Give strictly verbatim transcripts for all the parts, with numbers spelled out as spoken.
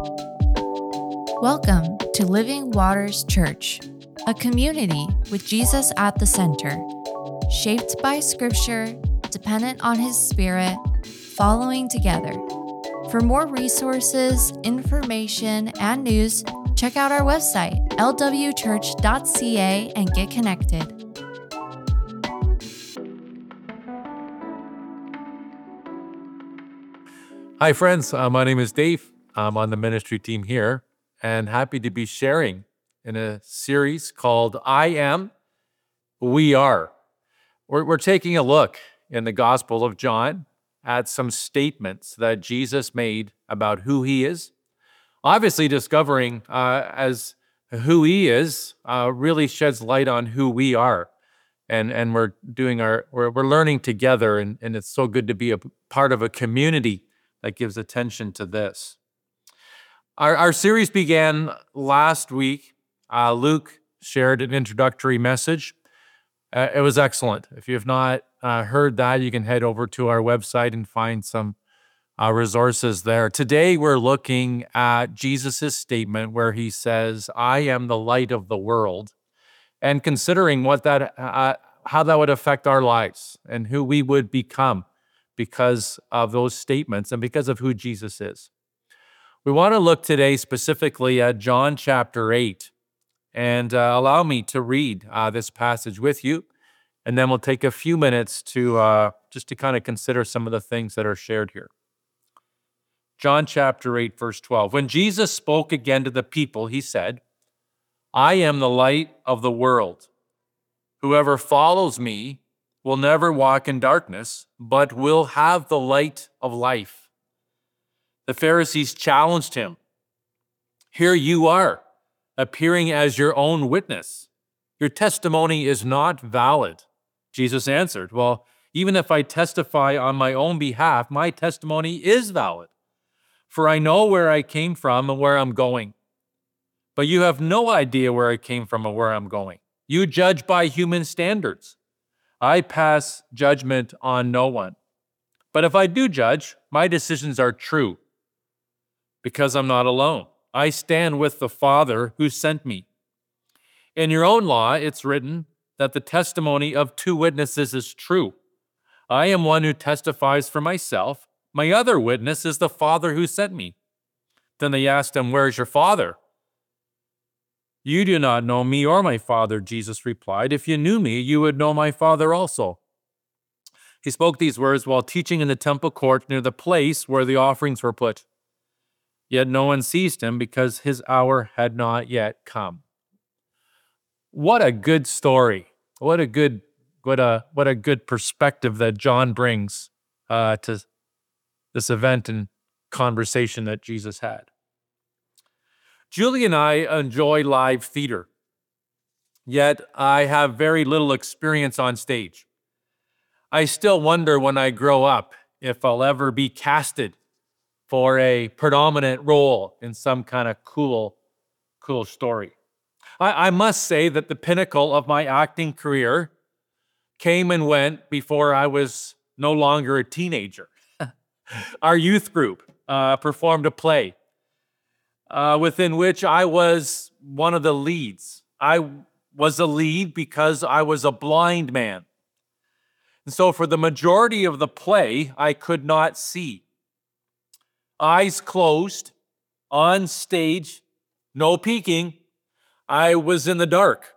Welcome to Living Waters Church, a community with Jesus at the center, shaped by Scripture, dependent on His Spirit, following together. For more resources, information, and news, check out our website, l w church dot c a, and get connected. Hi, friends. Uh, my name is Dave. I'm on the ministry team here and happy to be sharing in a series called I Am, We Are. We're, we're taking a look in the Gospel of John at some statements that Jesus made about who he is. Obviously, discovering uh, as who he is uh, really sheds light on who we are. And, and we're doing our, we're, we're learning together, and, and it's so good to be a part of a community that gives attention to this. Our, our series began last week. Uh, Luke shared an introductory message. Uh, it was excellent. If you have not uh, heard that, you can head over to our website and find some uh, resources there. Today, we're looking at Jesus' statement where he says, I am the light of the world, and considering what that, uh, how that would affect our lives and who we would become because of those statements and because of who Jesus is. We want to look today specifically at John chapter eight, and uh, allow me to read uh, this passage with you, and then we'll take a few minutes to uh, just to kind of consider some of the things that are shared here. John chapter eight, verse twelve. When Jesus spoke again to the people, he said, I am the light of the world. Whoever follows me will never walk in darkness, but will have the light of life. The Pharisees challenged him. Here you are, appearing as your own witness. Your testimony is not valid. Jesus answered, well, even if I testify on my own behalf, my testimony is valid. For I know where I came from and where I'm going. But you have no idea where I came from or where I'm going. You judge by human standards. I pass judgment on no one. But if I do judge, my decisions are true, because I'm not alone. I stand with the Father who sent me. In your own law, it's written that the testimony of two witnesses is true. I am one who testifies for myself. My other witness is the Father who sent me. Then they asked him, where is your Father? You do not know me or my Father, Jesus replied. If you knew me, you would know my Father also. He spoke these words while teaching in the temple court near the place where the offerings were put. Yet no one seized him because his hour had not yet come. What a good story. What a good, what a, what a good perspective that John brings uh, to this event and conversation that Jesus had. Julie and I enjoy live theater, yet I have very little experience on stage. I still wonder when I grow up if I'll ever be casted for a predominant role in some kind of cool, cool story. I, I must say that the pinnacle of my acting career came and went before I was no longer a teenager. Our youth group uh, performed a play Uh, within which I was one of the leads. I was a lead because I was a blind man. And so for the majority of the play, I could not see. Eyes closed, on stage, no peeking. I was in the dark.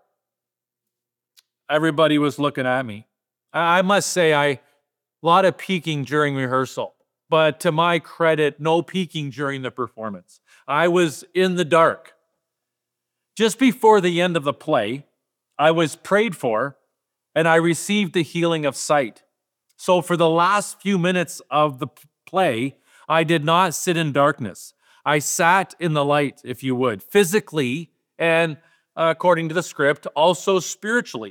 Everybody was looking at me. I must say, I a lot of peeking during rehearsal. But to my credit, no peeking during the performance. I was in the dark. Just before the end of the play, I was prayed for, and I received the healing of sight. So for the last few minutes of the play, I did not sit in darkness. I sat in the light, if you would, physically and, uh, according to the script, also spiritually.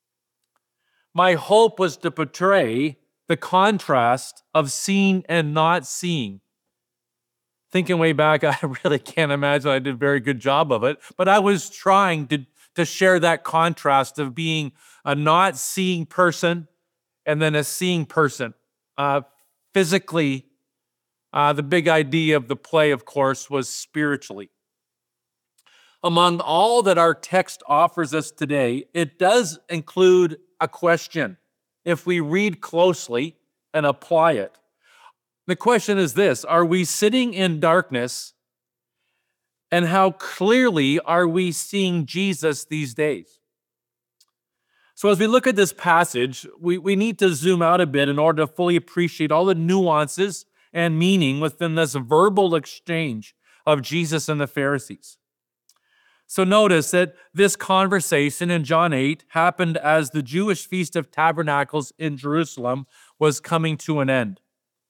My hope was to portray the contrast of seeing and not seeing. Thinking way back, I really can't imagine I did a very good job of it, but I was trying to, to share that contrast of being a not seeing person and then a seeing person, uh, physically Uh, the big idea of the play, of course, was spiritually. Among all that our text offers us today, it does include a question if we read closely and apply it. The question is this: are we sitting in darkness, and how clearly are we seeing Jesus these days? So as we look at this passage, we, we need to zoom out a bit in order to fully appreciate all the nuances and meaning within this verbal exchange of Jesus and the Pharisees. So notice that this conversation in John eight happened as the Jewish Feast of Tabernacles in Jerusalem was coming to an end.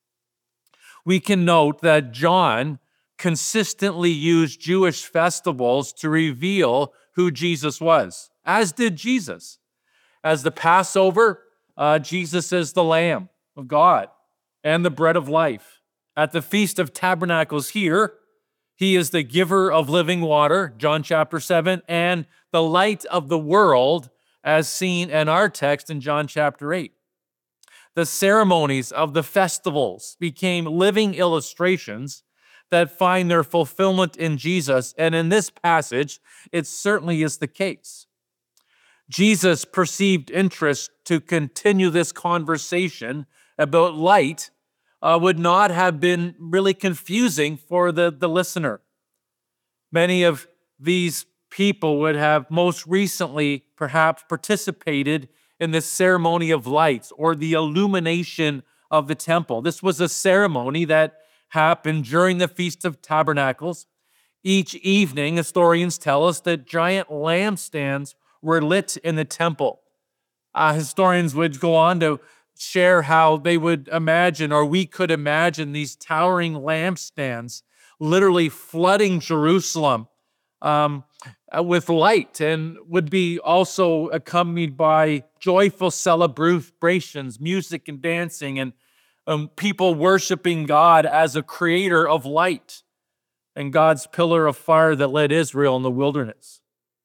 We can note that John consistently used Jewish festivals to reveal who Jesus was, as did Jesus. As the Passover, uh, Jesus is the Lamb of God and the bread of life. At the Feast of Tabernacles here, he is the giver of living water, John chapter seven, and the light of the world, as seen in our text in John chapter eight. The ceremonies of the festivals became living illustrations that find their fulfillment in Jesus, and in this passage, it certainly is the case. Jesus' perceived interest to continue this conversation about light Uh, would not have been really confusing for the, the listener. Many of these people would have most recently perhaps participated in the ceremony of lights or the illumination of the temple. This was a ceremony that happened during the Feast of Tabernacles. Each evening, historians tell us that giant lampstands were lit in the temple. Uh, historians would go on to share how they would imagine, or we could imagine, these towering lampstands literally flooding Jerusalem um, with light, and would be also accompanied by joyful celebrations, music and dancing, and um, people worshiping God as a creator of light and God's pillar of fire that led Israel in the wilderness.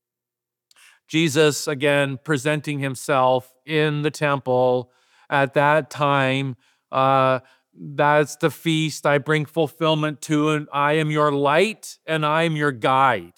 Jesus, again, presenting himself in the temple at that time. Uh, that's the feast I bring fulfillment to, and I am your light and I am your guide.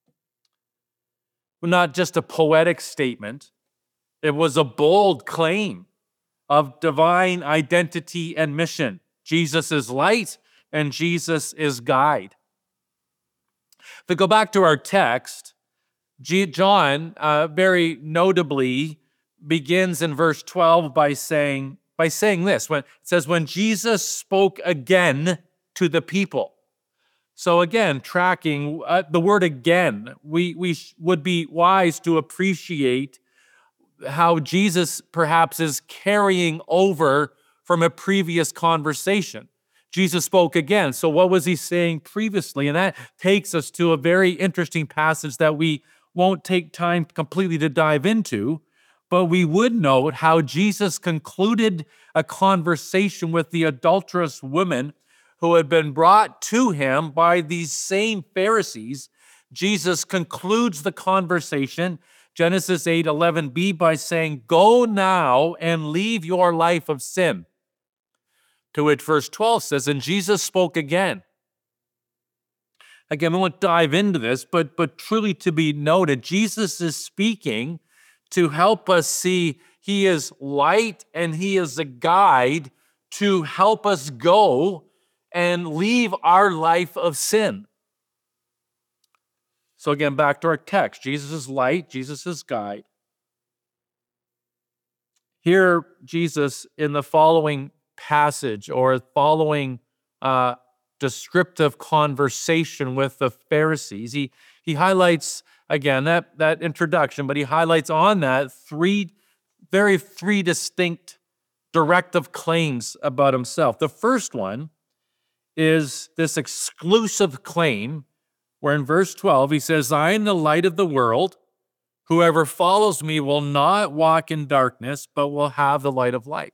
Not just a poetic statement, it was a bold claim of divine identity and mission. Jesus is light and Jesus is guide. If we go back to our text, John uh, very notably begins in verse twelve by saying, by saying this. When it says, when Jesus spoke again to the people. So again, tracking uh, the word again, we, we sh- would be wise to appreciate how Jesus perhaps is carrying over from a previous conversation. Jesus spoke again. So what was he saying previously? And that takes us to a very interesting passage that we won't take time completely to dive into, but we would note how Jesus concluded a conversation with the adulterous woman who had been brought to him by these same Pharisees. Jesus concludes the conversation, Genesis eight eleven b, by saying, "Go now and leave your life of sin." To which verse twelve says, "And Jesus spoke again." Again, we won't dive into this, but, but truly to be noted, Jesus is speaking to help us see he is light and he is a guide to help us go and leave our life of sin. So again, back to our text. Jesus is light, Jesus is guide. Here, Jesus, in the following passage or following uh, descriptive conversation with the Pharisees, he, he highlights, again, that, that introduction, but he highlights on that three, very three distinct directive claims about himself. The first one is this exclusive claim where in verse twelve he says, "I am the light of the world. Whoever follows me will not walk in darkness, but will have the light of life."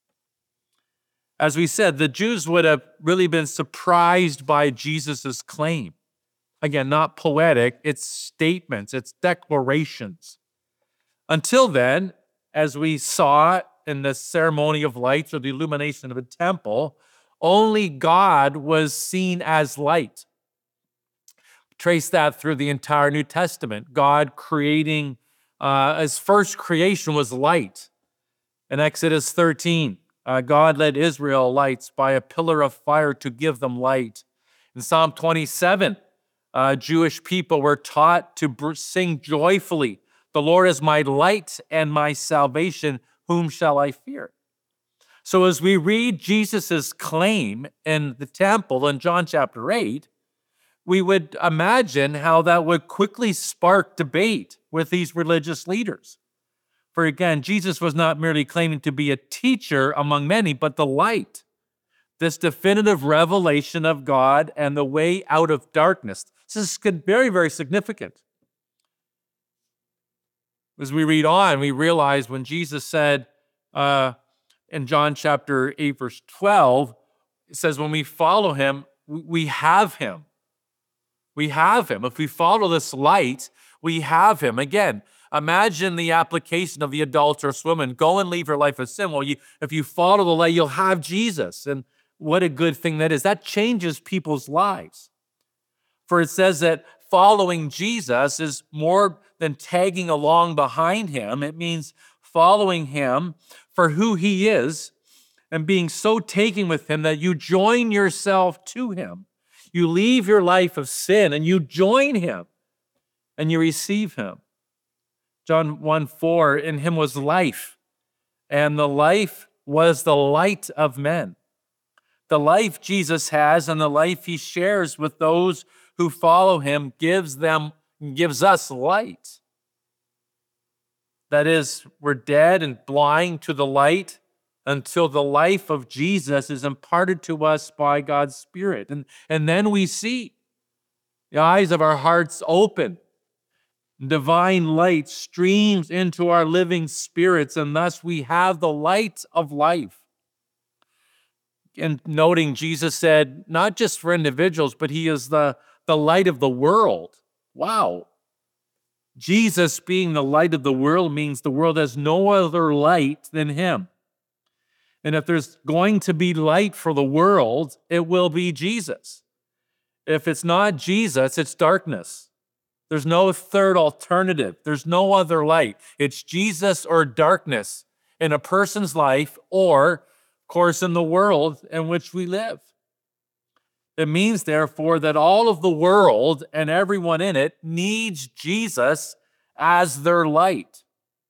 As we said, the Jews would have really been surprised by Jesus' claim. Again, not poetic, it's statements, it's declarations. Until then, as we saw in the ceremony of lights or the illumination of a temple, Only God was seen as light. Trace that through the entire New Testament. God creating, uh, his first creation was light. In Exodus thirteen, uh, God led Israelites by a pillar of fire to give them light. In Psalm twenty-seven, uh, Jewish people were taught to br- sing joyfully, "The Lord is my light and my salvation, whom shall I fear?" So as we read Jesus' claim in the temple in John chapter eight, we would imagine how that would quickly spark debate with these religious leaders. For again, Jesus was not merely claiming to be a teacher among many, but the light, this definitive revelation of God and the way out of darkness. This is very, very significant. As we read on, we realize when Jesus said uh, in John chapter eight, verse twelve, it says, when we follow him, we have him. We have him. If we follow this light, we have him. Again, imagine the application of the adulterous woman. Go and leave her life of sin. Well, you, if you follow the light, you'll have Jesus. And what a good thing that is. That changes people's lives. For it says that following Jesus is more than tagging along behind him. It means following him for who he is and being so taken with him that you join yourself to him. You leave your life of sin and you join him and you receive him. John one four, in him was life, and the life was the light of men. The life Jesus has and the life he shares with those who follow him gives them, gives us light. That is, we're dead and blind to the light until the life of Jesus is imparted to us by God's Spirit. And, and then we see. The eyes of our hearts open. Divine light streams into our living spirits, and thus we have the light of life. And noting Jesus said, not just for individuals, but he is the, the light of the world. Wow. Jesus being the light of the world means the world has no other light than him. And if there's going to be light for the world, it will be Jesus. If it's not Jesus, it's darkness. There's no third alternative. There's no other light. It's Jesus or darkness in a person's life or, of course, in the world in which we live. It means, therefore, that all of the world and everyone in it needs Jesus as their light.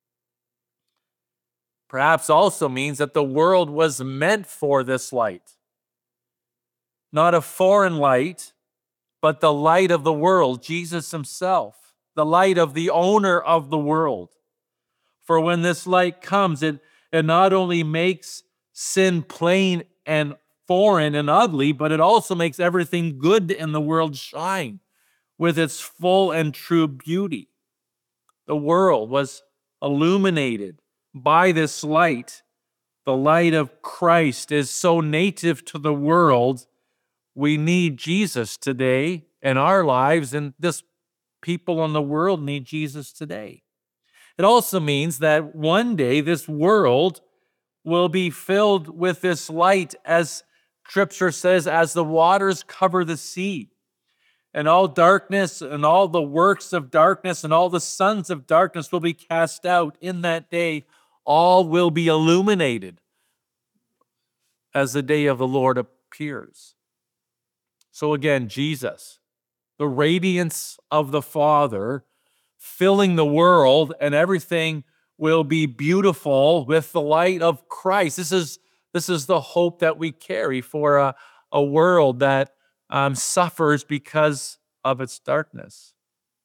Perhaps also means that the world was meant for this light. Not a foreign light, but the light of the world, Jesus himself, the light of the owner of the world. For when this light comes, it, it not only makes sin plain and foreign and ugly, but it also makes everything good in the world shine with its full and true beauty. The world was illuminated by this light. The light of Christ is so native to the world. We need Jesus today in our lives, and this people in the world need Jesus today. It also means that one day this world will be filled with this light, as Scripture says, as the waters cover the sea. And all darkness and all the works of darkness and all the sons of darkness will be cast out in that day. All will be illuminated as the day of the Lord appears. So again, Jesus, the radiance of the Father, filling the world, and everything will be beautiful with the light of Christ. This is, this is the hope that we carry for a, a world that um, suffers because of its darkness.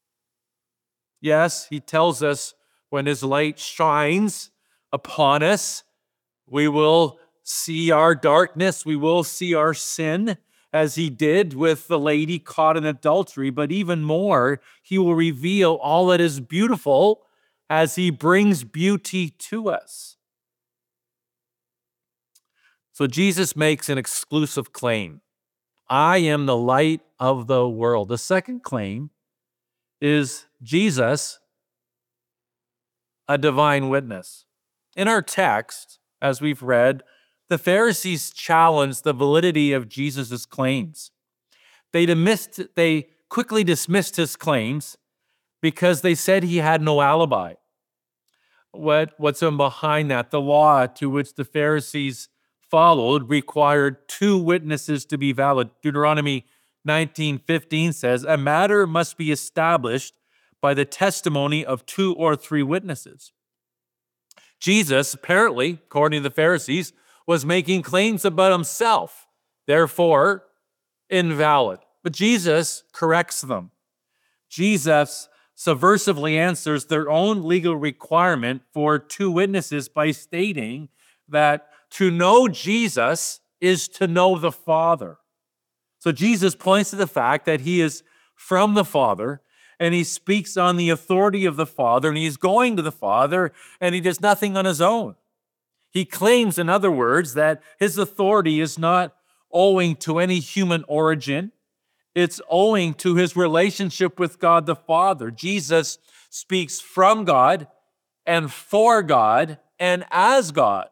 Yes, he tells us when his light shines upon us, we will see our darkness, we will see our sin, as he did with the lady caught in adultery. But even more, he will reveal all that is beautiful as he brings beauty to us. So Jesus makes an exclusive claim. I am the light of the world. The second claim is Jesus, a divine witness. In our text, as we've read, The Pharisees challenged the validity of Jesus' claims. They, dismissed, they quickly dismissed his claims because they said he had no alibi. What, what's in behind that? The law to which the Pharisees followed required two witnesses to be valid. Deuteronomy nineteen fifteen says, a matter must be established by the testimony of two or three witnesses. Jesus, apparently, according to the Pharisees, was making claims about himself, therefore invalid. But Jesus corrects them. Jesus subversively answers their own legal requirement for two witnesses by stating that to know Jesus is to know the Father. So Jesus points to the fact that he is from the Father, and he speaks on the authority of the Father, and he's going to the Father, and he does nothing on his own. He claims, in other words, that his authority is not owing to any human origin. It's owing to his relationship with God the Father. Jesus speaks from God and for God and as God.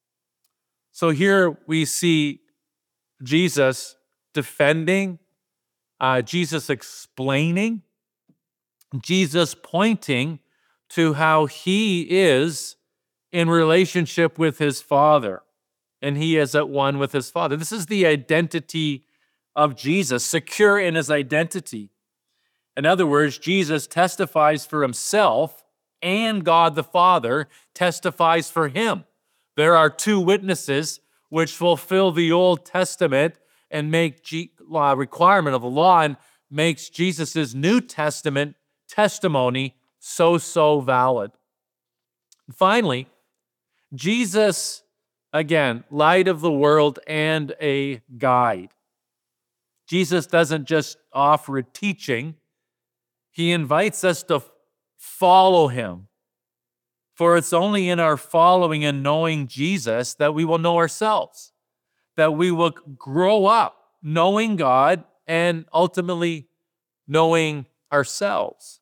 So here we see Jesus defending, uh, Jesus explaining, Jesus pointing to how he is in relationship with his Father, and he is at one with his Father. This is the identity of Jesus, secure in his identity. In other words, Jesus testifies for himself, and God the Father testifies for him. There are two witnesses which fulfill the Old Testament and make G- law requirement of the law, and makes Jesus' New Testament testimony so, so valid. Finally, Jesus, again, light of the world and a guide. Jesus doesn't just offer a teaching, he invites us to follow him. For it's only in our following and knowing Jesus that we will know ourselves, that we will grow up knowing God and ultimately knowing ourselves.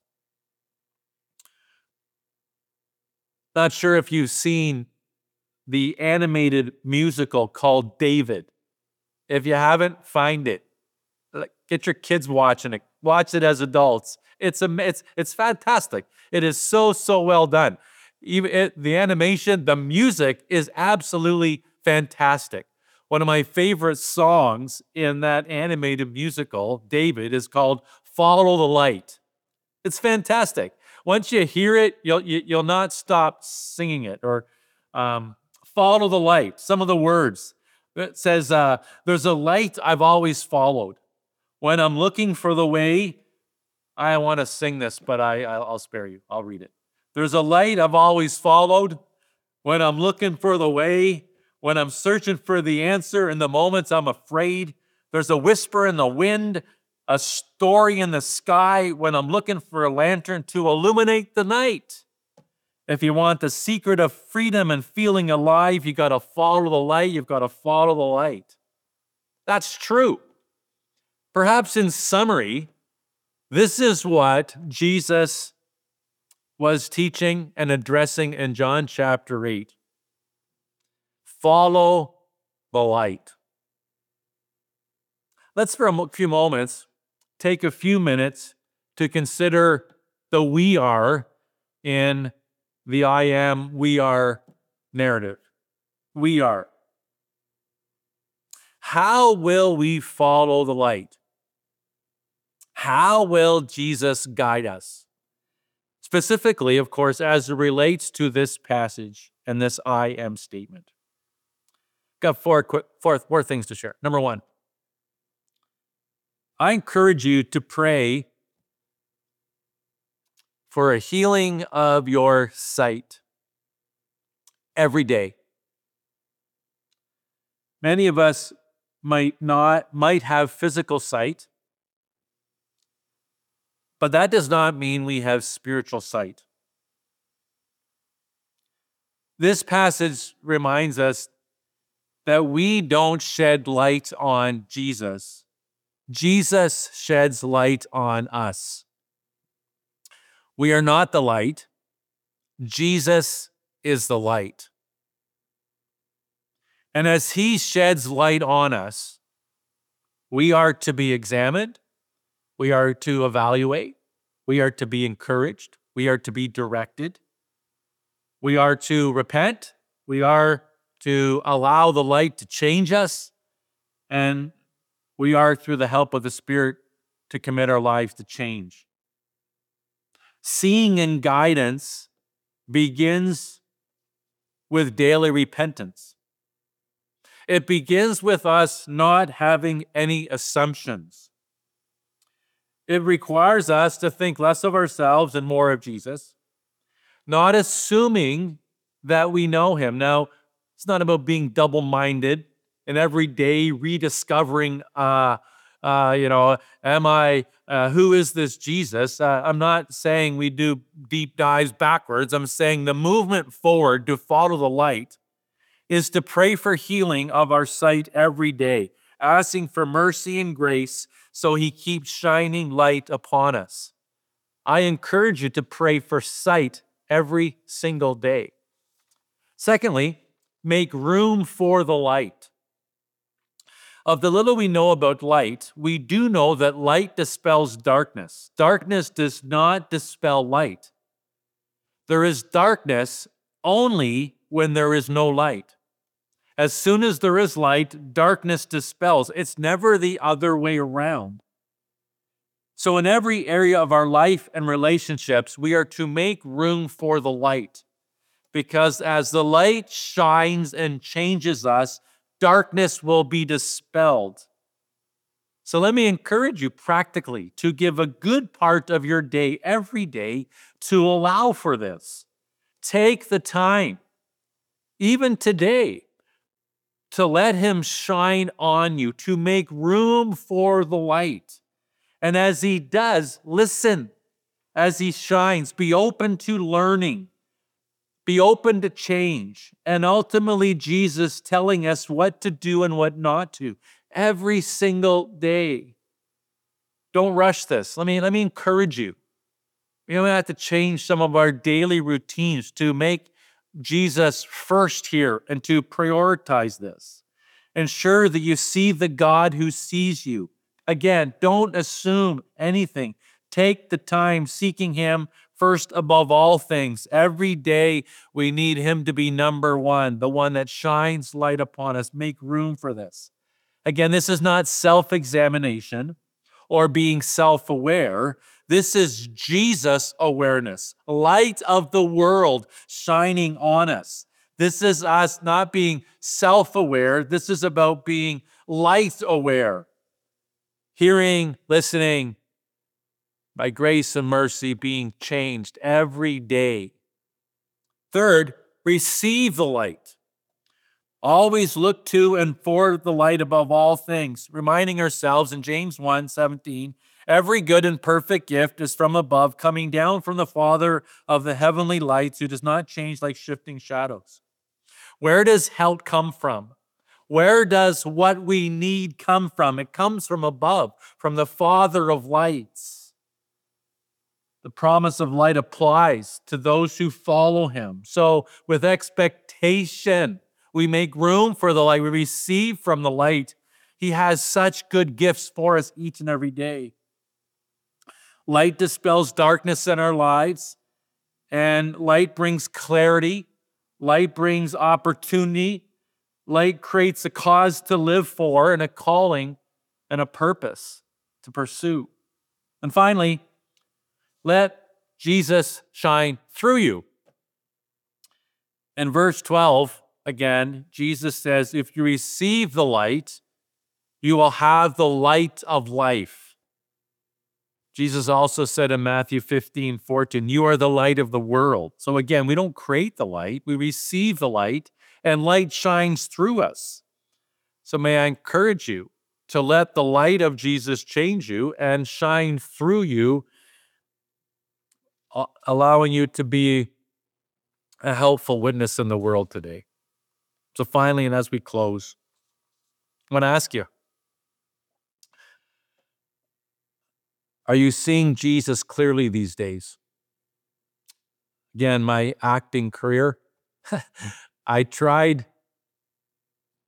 Not sure if you've seen the animated musical called David. If you haven't, find it. Get your kids watching it. Watch it as adults. It's it's it's fantastic. It is so so well done. Even it, the animation, the music is absolutely fantastic. One of my favorite songs in that animated musical, David, is called "Follow the Light." It's fantastic. Once you hear it, you'll you, you'll not stop singing it. Or um, follow the light. Some of the words. It says, uh, "There's a light I've always followed. When I'm looking for the way," I want to sing this, but I, I'll spare you. I'll read it. "There's a light I've always followed. When I'm looking for the way, when I'm searching for the answer in the moments I'm afraid, there's a whisper in the wind, a story in the sky when I'm looking for a lantern to illuminate the night." If you want the secret of freedom and feeling alive, you got to follow the light. You've got to follow the light. That's true. Perhaps in summary, this is what Jesus was teaching and addressing in John chapter eight. Follow the light. Let's, for a few moments, take a few minutes to consider the we are in the I am, we are narrative. We are. How will we follow the light? How will Jesus guide us? Specifically, of course, as it relates to this passage and this I am statement. Got four quick, four, four things to share. Number one, I encourage you to pray for a healing of your sight every day. Many of us might not, might have physical sight, but that does not mean we have spiritual sight. This passage reminds us that we don't shed light on Jesus. Jesus sheds light on us. We are not the light. Jesus is the light. And as he sheds light on us, we are to be examined, we are to evaluate, we are to be encouraged, we are to be directed, we are to repent, we are to allow the light to change us, and we are, through the help of the Spirit, to commit our lives to change. Seeing and guidance begins with daily repentance. It begins with us not having any assumptions. It requires us to think less of ourselves and more of Jesus, not assuming that we know him. Now, it's not about being double-minded and every day rediscovering, uh, uh, you know, am I, uh, who is this Jesus? Uh, I'm not saying we do deep dives backwards. I'm saying the movement forward to follow the light is to pray for healing of our sight every day, asking for mercy and grace so he keeps shining light upon us. I encourage you to pray for sight every single day. Secondly, make room for the light. Of the little we know about light, we do know that light dispels darkness. Darkness does not dispel light. There is darkness only when there is no light. As soon as there is light, darkness dispels. It's never the other way around. So in every area of our life and relationships, we are to make room for the light. Because as the light shines and changes us, darkness will be dispelled. So let me encourage you practically to give a good part of your day every day to allow for this. Take the time, even today, to let him shine on you, to make room for the light. And as he does, listen as he shines. Be open to learning. Be open to change. And ultimately, Jesus telling us what to do and what not to every single day. Don't rush this. Let me, let me encourage you. We don't have to change some of our daily routines to make Jesus first here and to prioritize this. Ensure that you see the God who sees you. Again, don't assume anything. Take the time seeking him first above all things. Every day we need him to be number one, the one that shines light upon us. Make room for this. Again, this is not self-examination or being self-aware. This is Jesus awareness, light of the world shining on us. This is us not being self-aware. This is about being light-aware, hearing, listening, by grace and mercy being changed every day. Third, receive the light. Always look to and for the light above all things, reminding ourselves in James one seventeen, every good and perfect gift is from above, coming down from the Father of the heavenly lights, who does not change like shifting shadows. Where does help come from? Where does what we need come from? It comes from above, from the Father of lights. The promise of light applies to those who follow him. So with expectation, we make room for the light. We receive from the light. He has such good gifts for us each and every day. Light dispels darkness in our lives, and light brings clarity. Light brings opportunity. Light creates a cause to live for and a calling and a purpose to pursue. And finally, let Jesus shine through you. In verse twelve, again, Jesus says, if you receive the light, you will have the light of life. Jesus also said in Matthew fifteen fourteen, you are the light of the world. So again, we don't create the light, we receive the light, and light shines through us. So may I encourage you to let the light of Jesus change you and shine through you, allowing you to be a helpful witness in the world today. So finally, and as we close, I want to ask you, are you seeing Jesus clearly these days? Again, my acting career, I tried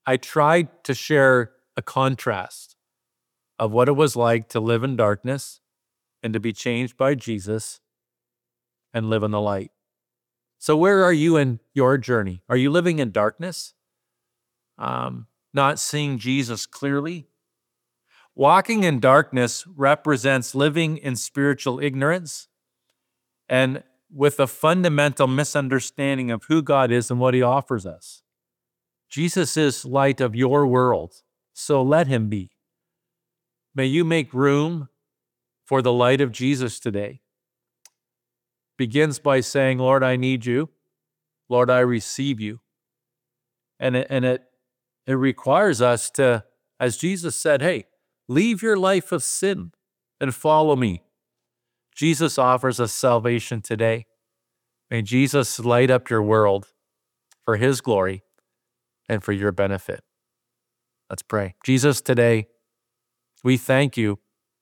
I tried to share a contrast of what it was like to live in darkness and to be changed by Jesus and live in the light. So where are you in your journey? Are you living in darkness? Um, not seeing Jesus clearly? Walking in darkness represents living in spiritual ignorance and with a fundamental misunderstanding of who God is and what he offers us. Jesus is light of your world, so let him be. May you make room for the light of Jesus today. Begins by saying, Lord, I need you. Lord, I receive you. And it, and it, it requires us to, as Jesus said, hey, leave your life of sin and follow me. Jesus offers us salvation today. May Jesus light up your world for his glory and for your benefit. Let's pray. Jesus, today, we thank you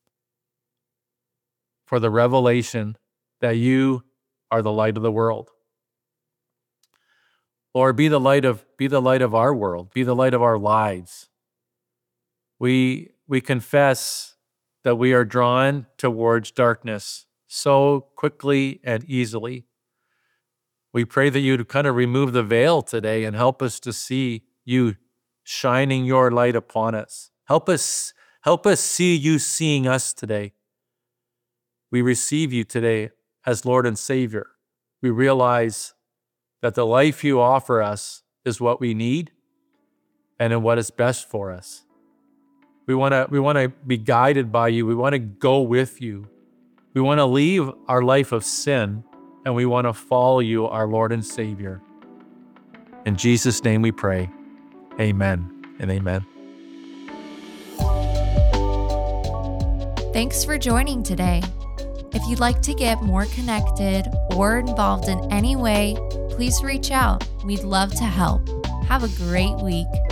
for the revelation that you are the light of the world. Lord, be the light of, be the light of our world. Be the light of our lives. We, we confess that we are drawn towards darkness so quickly and easily. We pray that you'd kind of remove the veil today and help us to see you shining your light upon us. Help us, help us see you seeing us today. We receive you today as Lord and Savior. We realize that the life you offer us is what we need and what is best for us. We want to we want to be guided by you. We want to go with you. We want to leave our life of sin and we want to follow you, our Lord and Savior. In Jesus' name we pray. Amen and amen. Thanks for joining today. If you'd like to get more connected or involved in any way, please reach out. We'd love to help. Have a great week.